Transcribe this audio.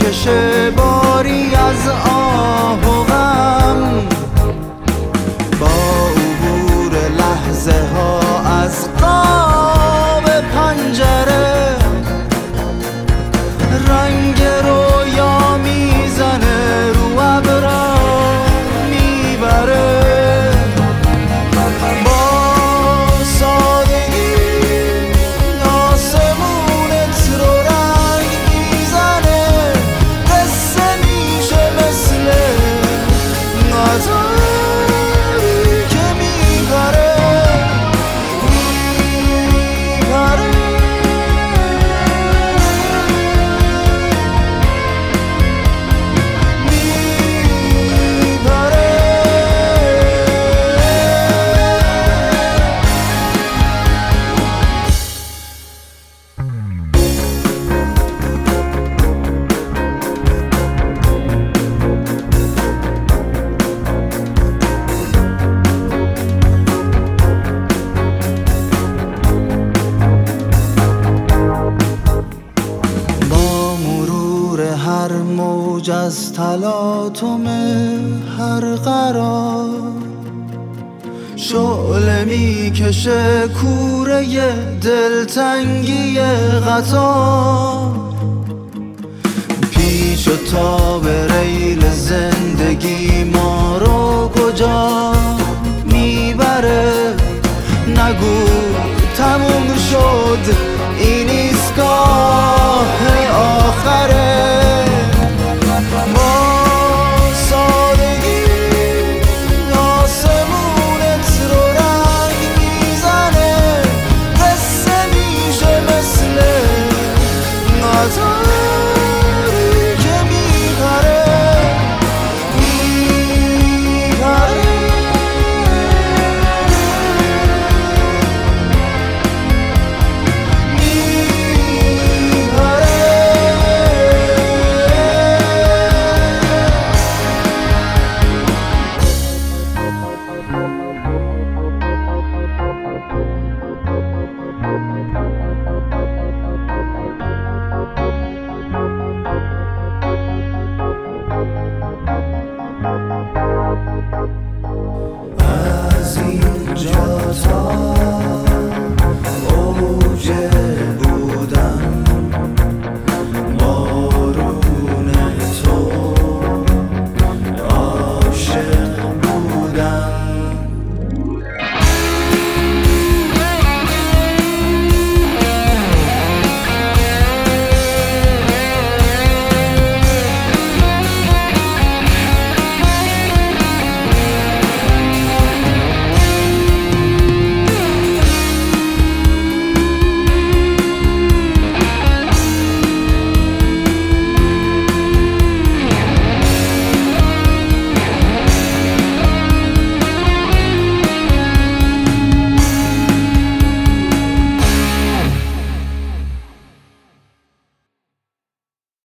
میکشه باری از آه و غم، با عبور لحظه ها از قاب پنجره رنگ رویا میزنه رو ابرا میبره. هر موج از تلاطم هر قرار شعله میکشه کوره دلتنگی قطار، پیچ و تاب ریل زندگی ما رو کجا میبره؟ نگو تموم شد این ایستگاه آخره.